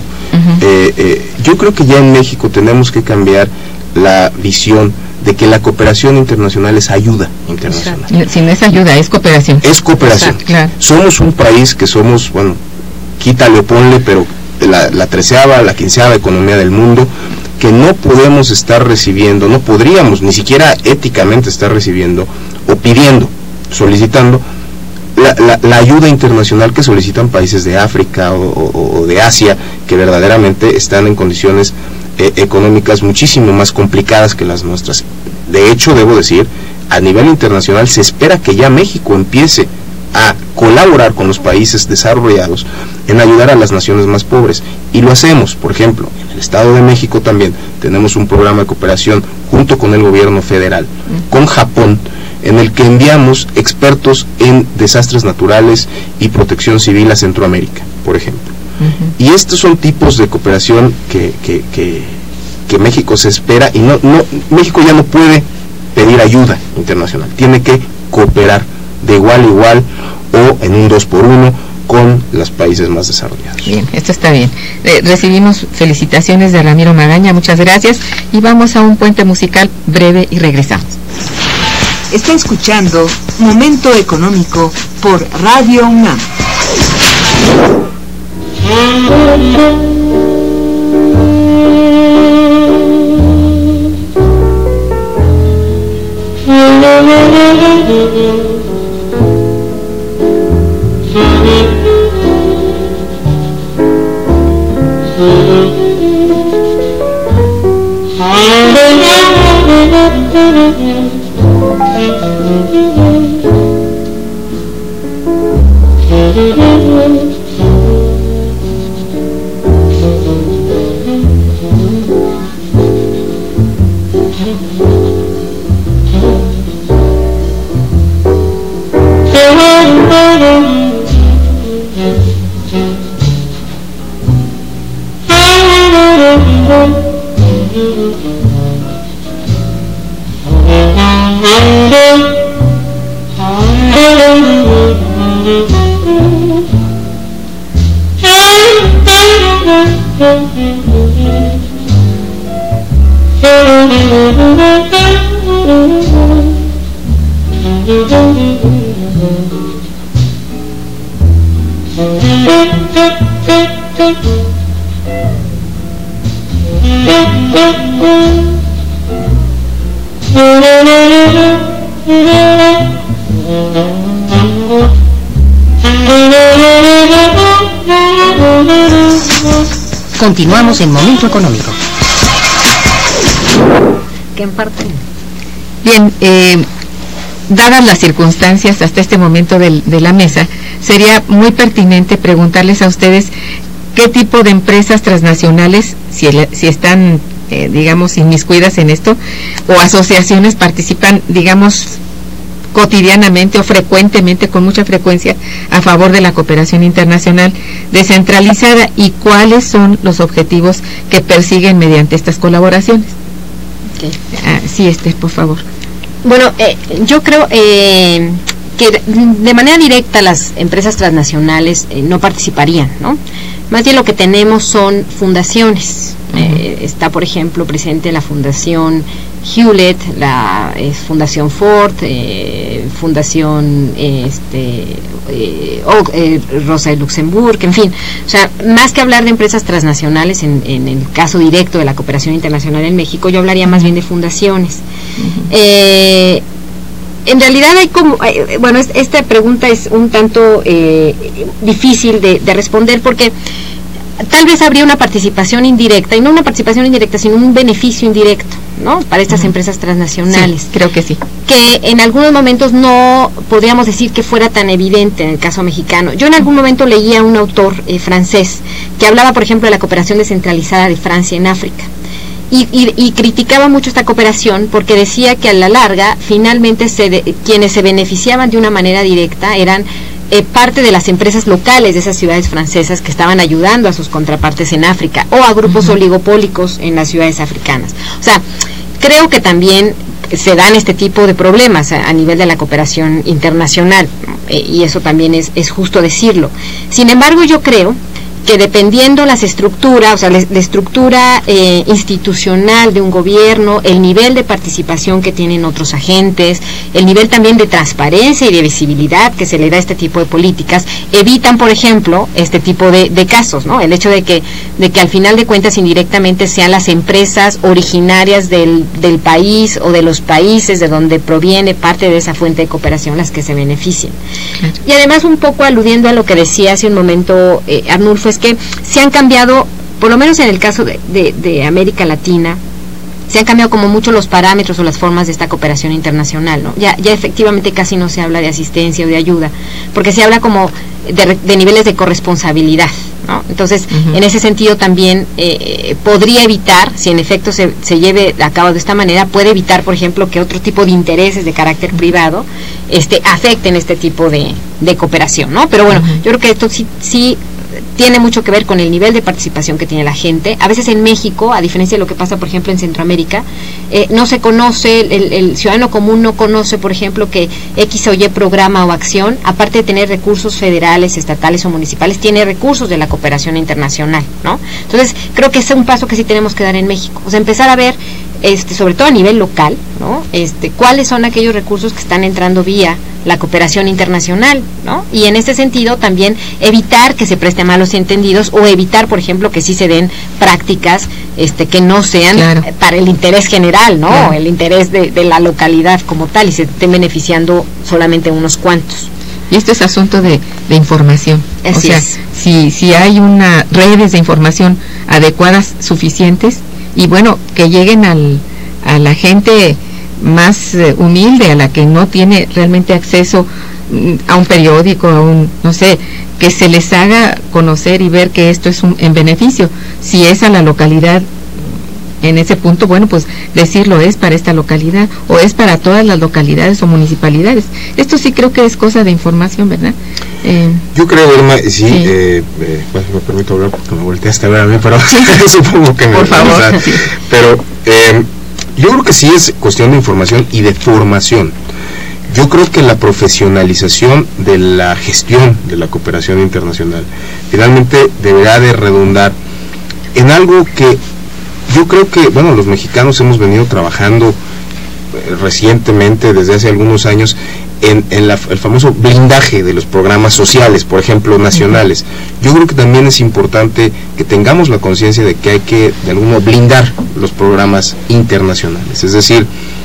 Yo creo que ya en México tenemos que cambiar la visión de que la cooperación internacional es ayuda internacional. Si no es ayuda, es cooperación. Es cooperación. Exacto, claro. Somos un país que somos, bueno, quítale o ponle, pero la 13ª, la 15ª economía del mundo, que no podemos estar recibiendo, no podríamos ni siquiera éticamente estar recibiendo o pidiendo, solicitando la ayuda internacional que solicitan países de África o de Asia, que verdaderamente están en condiciones económicas muchísimo más complicadas que las nuestras. De hecho, debo decir, a nivel internacional se espera que ya México empiece a colaborar con los países desarrollados en ayudar a las naciones más pobres, y lo hacemos. Por ejemplo, en el Estado de México también tenemos un programa de cooperación junto con el gobierno federal, con Japón, en el que enviamos expertos en desastres naturales y protección civil a Centroamérica, por ejemplo. Y estos son tipos de cooperación que México se espera, y México ya no puede pedir ayuda internacional, tiene que cooperar de igual a igual o en un 2x1 con los países más desarrollados. Bien, esto está bien. Recibimos felicitaciones de Ramiro Magaña, muchas gracias, y vamos a un puente musical breve y regresamos. Está escuchando Momento Económico por Radio UNAM. Continuamos en Momento Económico. ¿Qué en parte? Bien, dadas las circunstancias hasta este momento de la mesa, sería muy pertinente preguntarles a ustedes qué tipo de empresas transnacionales, si están, digamos, inmiscuidas en esto, o asociaciones participan, digamos, cotidianamente o frecuentemente, con mucha frecuencia, a favor de la cooperación internacional descentralizada, y cuáles son los objetivos que persiguen mediante estas colaboraciones. Okay. Sí, Esther, por favor. Bueno, yo creo que de manera directa las empresas transnacionales no participarían, ¿no? Más bien lo que tenemos son fundaciones. Está, por ejemplo, presente la Fundación Hewlett, la Fundación Ford, Fundación Rosa de Luxemburgo, en fin. O sea, más que hablar de empresas transnacionales en el caso directo de la cooperación internacional en México, yo hablaría más bien de fundaciones. En realidad hay como, bueno, esta pregunta es un tanto difícil de responder, porque tal vez habría una participación indirecta, y no una participación indirecta, sino un beneficio indirecto, ¿no? Para estas empresas transnacionales. Sí, creo que sí. Que en algunos momentos no podríamos decir que fuera tan evidente en el caso mexicano. Yo en algún momento leía a un autor francés que hablaba, por ejemplo, de la cooperación descentralizada de Francia en África. Y criticaba mucho esta cooperación porque decía que a la larga, finalmente, quienes se beneficiaban de una manera directa eran parte de las empresas locales de esas ciudades francesas que estaban ayudando a sus contrapartes en África, o a grupos oligopólicos en las ciudades africanas. O sea, creo que también se dan este tipo de problemas a nivel de la cooperación internacional, y eso también es justo decirlo. Sin embargo, yo creo que dependiendo las estructuras, o sea, la estructura institucional de un gobierno, el nivel de participación que tienen otros agentes, el nivel también de transparencia y de visibilidad que se le da a este tipo de políticas, evitan, por ejemplo, este tipo de casos, ¿no? El hecho de que al final de cuentas indirectamente sean las empresas originarias del país o de los países de donde proviene parte de esa fuente de cooperación las que se beneficien. Y además, un poco aludiendo a lo que decía hace un momento Arnulfo, es que se han cambiado, por lo menos en el caso de América Latina, se han cambiado como mucho los parámetros o las formas de esta cooperación internacional, ¿no? Ya efectivamente casi no se habla de asistencia o de ayuda, porque se habla como de niveles de corresponsabilidad, ¿no? Entonces, en ese sentido también podría evitar, si en efecto se lleve a cabo de esta manera, puede evitar, por ejemplo, que otro tipo de intereses de carácter privado afecten este tipo de cooperación, ¿no? Pero bueno, yo creo que esto sí tiene mucho que ver con el nivel de participación que tiene la gente. A veces en México, a diferencia de lo que pasa, por ejemplo, en Centroamérica, no se conoce, el ciudadano común no conoce, por ejemplo, que X o Y programa o acción, aparte de tener recursos federales, estatales o municipales, tiene recursos de la cooperación internacional, ¿no? Entonces, creo que ese es un paso que sí tenemos que dar en México. O sea, empezar a ver, sobre todo a nivel local, ¿no? Cuáles son aquellos recursos que están entrando vía la cooperación internacional, ¿no? Y en este sentido también evitar que se preste a malos entendidos, o evitar, por ejemplo, que sí se den prácticas que no sean para el interés general, ¿no? El interés de la localidad como tal, y se estén beneficiando solamente unos cuantos. Y esto es asunto de información. Así es. Si hay redes de información adecuadas, suficientes, y bueno, que lleguen a la gente más humilde, a la que no tiene realmente acceso a un periódico, no sé, que se les haga conocer y ver que esto es en beneficio. Si es a la localidad, en ese punto, bueno, pues decirlo, es para esta localidad, o es para todas las localidades o municipalidades. Esto sí creo que es cosa de información, ¿verdad? Yo creo, Irma, sí. Bueno, me permito hablar porque me volteaste a ver a mí, pero supongo que por favor. Pero yo creo que sí es cuestión de información y de formación. Yo creo que la profesionalización de la gestión de la cooperación internacional finalmente deberá de redundar en algo que yo creo que, bueno, los mexicanos hemos venido trabajando recientemente, desde hace algunos años, en el famoso blindaje de los programas sociales, por ejemplo, nacionales. Yo creo que también es importante que tengamos la conciencia de que hay que, de algún modo, blindar los programas internacionales. Es decir,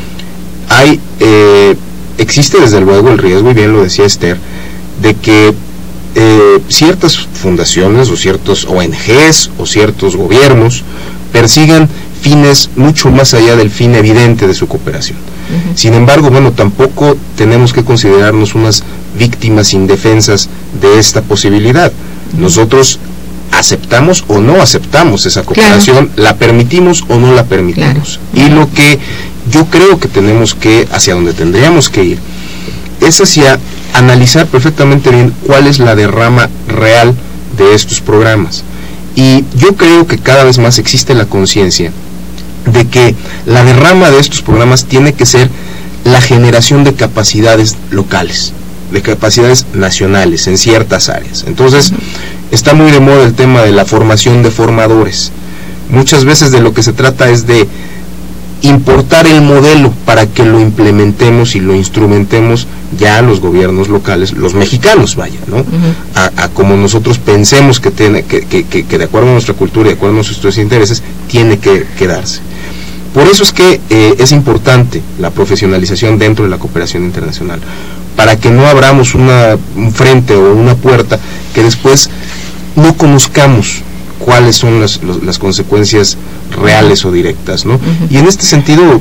existe desde luego el riesgo, y bien lo decía Esther, de que ciertas fundaciones o ciertos ONGs o ciertos gobiernos persigan fines mucho más allá del fin evidente de su cooperación. Sin embargo, bueno, tampoco tenemos que considerarnos unas víctimas indefensas de esta posibilidad. Nosotros aceptamos o no aceptamos esa cooperación, la permitimos o no la permitimos. Y lo que yo creo que tenemos que, hacia donde tendríamos que ir, es hacia analizar perfectamente bien cuál es la derrama real de estos programas. Y yo creo que cada vez más existe la conciencia de que la derrama de estos programas tiene que ser la generación de capacidades locales, de capacidades nacionales en ciertas áreas. Entonces, está muy de moda el tema de la formación de formadores. Muchas veces de lo que se trata es de importar el modelo para que lo implementemos y lo instrumentemos ya los gobiernos locales, los mexicanos, vaya, ¿no? A como nosotros pensemos que de acuerdo a nuestra cultura y de acuerdo a nuestros intereses, tiene que quedarse. Por eso es que es importante la profesionalización dentro de la cooperación internacional, para que no abramos un frente o una puerta que después no conozcamos cuáles son las consecuencias reales o directas, ¿no? Y en este sentido,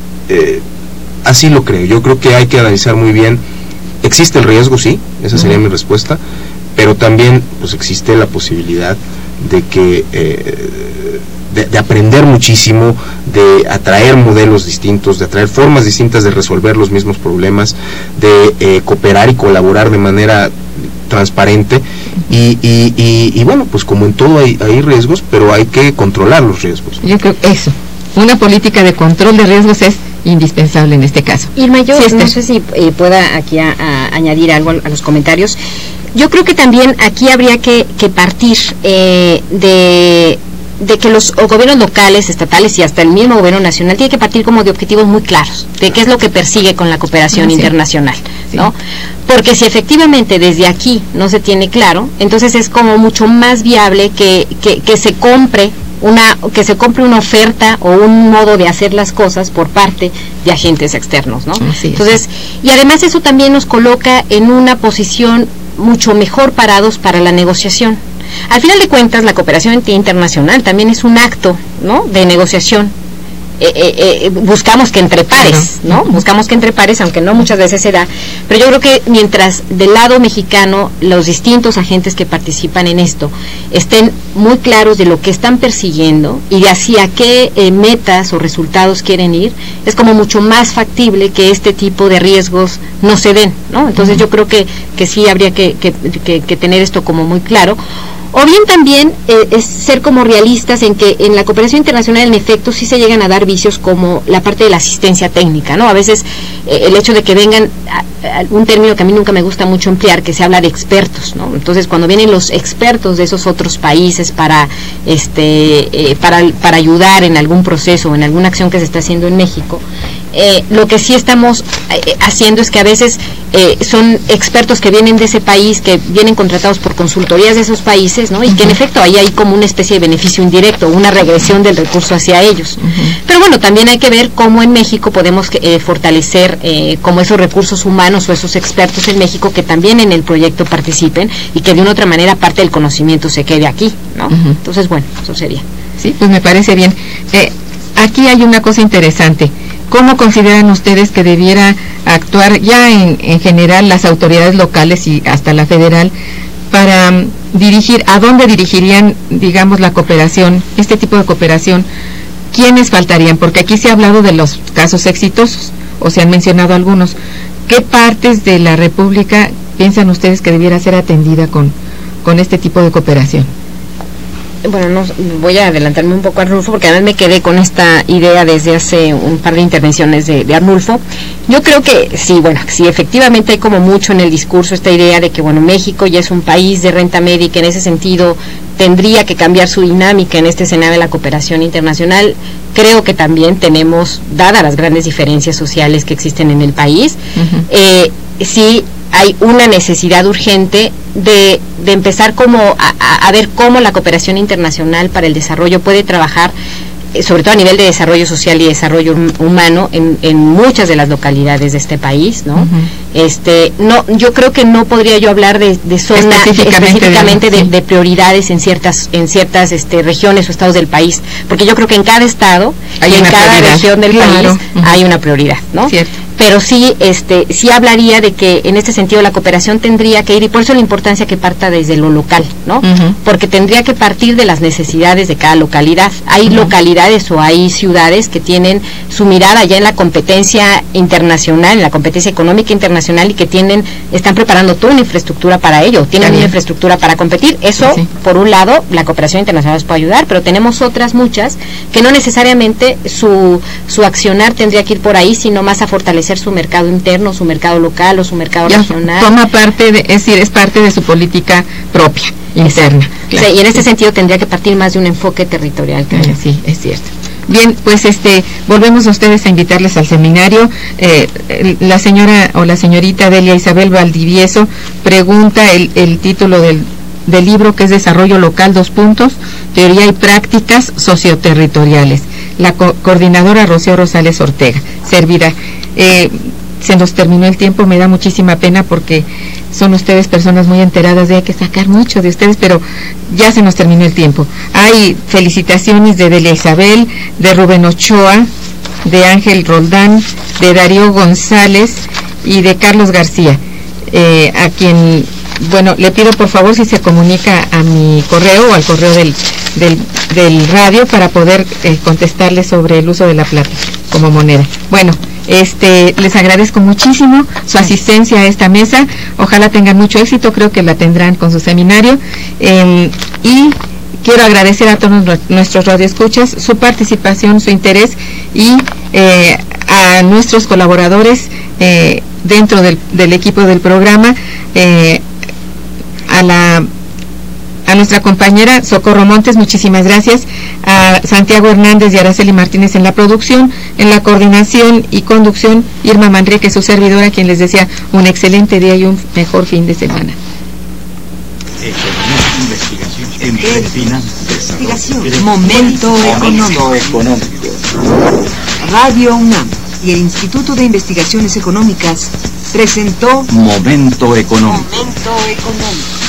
así lo creo. Yo creo que hay que analizar muy bien. Existe el riesgo, sí, esa sería mi respuesta, pero también pues existe la posibilidad de que de aprender muchísimo, de atraer modelos distintos, de atraer formas distintas de resolver los mismos problemas, de cooperar y colaborar de manera transparente y bueno, pues como en todo hay riesgos, pero hay que controlar los riesgos. Yo creo que eso, una política de control de riesgos es indispensable en este caso. Irma, yo no sé si pueda aquí añadir algo a los comentarios. Yo creo que también aquí habría que partir de que los gobiernos locales, estatales y hasta el mismo gobierno nacional tiene que partir como de objetivos muy claros, de qué es lo que persigue con la cooperación internacional, ¿no? Porque si efectivamente desde aquí no se tiene claro, entonces es como mucho más viable que se compre una oferta o un modo de hacer las cosas por parte de agentes externos, ¿no? Entonces, y además eso también nos coloca en una posición mucho mejor parados para la negociación. Al final de cuentas, la cooperación internacional también es un acto, ¿no?, de negociación. Buscamos que entre pares, ¿no? Buscamos que entre pares, aunque no muchas veces se da, pero yo creo que mientras del lado mexicano los distintos agentes que participan en esto estén muy claros de lo que están persiguiendo y de hacia qué metas o resultados quieren ir, es como mucho más factible que este tipo de riesgos no se den, ¿no? Entonces yo creo que sí habría que tener esto como muy claro. O bien también es ser como realistas en que en la cooperación internacional en efecto sí se llegan a dar vicios como la parte de la asistencia técnica, ¿no? A veces el hecho de que vengan, un término que a mí nunca me gusta mucho emplear, que se habla de expertos, ¿no? Entonces cuando vienen los expertos de esos otros países para ayudar en algún proceso o en alguna acción que se está haciendo en México, lo que sí estamos haciendo es que a veces son expertos que vienen de ese país, que vienen contratados por consultorías de esos países, ¿no? Y que en efecto ahí hay como una especie de beneficio indirecto, una regresión del recurso hacia ellos. Pero bueno, también hay que ver cómo en México podemos fortalecer como esos recursos humanos o esos expertos en México que también en el proyecto participen y que de una otra manera parte del conocimiento se quede aquí, ¿no? Entonces, bueno, eso sería. Sí, pues me parece bien. Aquí hay una cosa interesante. ¿Cómo consideran ustedes que debiera actuar ya en general las autoridades locales y hasta la federal para dirigir, a dónde dirigirían, digamos, la cooperación, este tipo de cooperación? ¿Quiénes faltarían? Porque aquí se ha hablado de los casos exitosos, o se han mencionado algunos. ¿Qué partes de la República piensan ustedes que debiera ser atendida con este tipo de cooperación? Bueno, no, voy a adelantarme un poco a Arnulfo, porque además me quedé con esta idea desde hace un par de intervenciones de Arnulfo. Yo creo que sí, bueno, sí, efectivamente hay como mucho en el discurso esta idea de que, bueno, México ya es un país de renta media y que en ese sentido tendría que cambiar su dinámica en este escenario de la cooperación internacional. Creo que también tenemos, dadas las grandes diferencias sociales que existen en el país, sí hay una necesidad urgente de empezar como a ver cómo la cooperación internacional para el desarrollo puede trabajar, sobre todo a nivel de desarrollo social y desarrollo humano en muchas de las localidades de este país, ¿no? No, yo creo que no podría yo hablar de zona específicamente de prioridades en ciertas regiones o estados del país, porque yo creo que en cada estado y en cada región del país hay una prioridad, ¿no? Cierto. Pero sí, sí hablaría de que en este sentido la cooperación tendría que ir, y por eso la importancia que parta desde lo local, ¿no? Porque tendría que partir de las necesidades de cada localidad. Hay localidades o hay ciudades que tienen su mirada ya en la competencia internacional, en la competencia económica internacional, y que están preparando toda una infraestructura para ello, tienen una infraestructura para competir. Eso, por un lado, la cooperación internacional nos puede ayudar, pero tenemos otras muchas que no necesariamente su accionar tendría que ir por ahí, sino más a fortalecer su mercado interno, su mercado local o su mercado regional. Toma parte, es decir, es parte de su política propia, interna. Claro. Sí, y en este sentido tendría que partir más de un enfoque territorial. Sí, es cierto. Bien, pues volvemos a ustedes a invitarles al seminario. La señora o la señorita Delia Isabel Valdivieso pregunta el título del libro, que es Desarrollo Local, Teoría y Prácticas Socioterritoriales. La coordinadora Rocío Rosales Ortega servirá. Se nos terminó el tiempo, me da muchísima pena porque son ustedes personas muy enteradas, hay que sacar mucho de ustedes, pero ya se nos terminó el tiempo. Hay felicitaciones de Delia Isabel, de Rubén Ochoa, de Ángel Roldán, de Darío González y de Carlos García, a quien, bueno, le pido por favor si se comunica a mi correo o al correo del radio para poder contestarle sobre el uso de la plata como moneda. Bueno, les agradezco muchísimo su asistencia a esta mesa. Ojalá tengan mucho éxito, creo que la tendrán con su seminario. Y quiero agradecer a todos nuestros radioescuchas su participación, su interés, y a nuestros colaboradores dentro del equipo del programa, a nuestra compañera Socorro Montes, muchísimas gracias, a Santiago Hernández y Araceli Martínez en la producción, en la coordinación y conducción, Irma Manrique, su servidora, quien les desea un excelente día y un mejor fin de semana. Investigación. Momento económico. Radio UNAM y el Instituto de Investigaciones Económicas presentó Momento económico. Momento económico.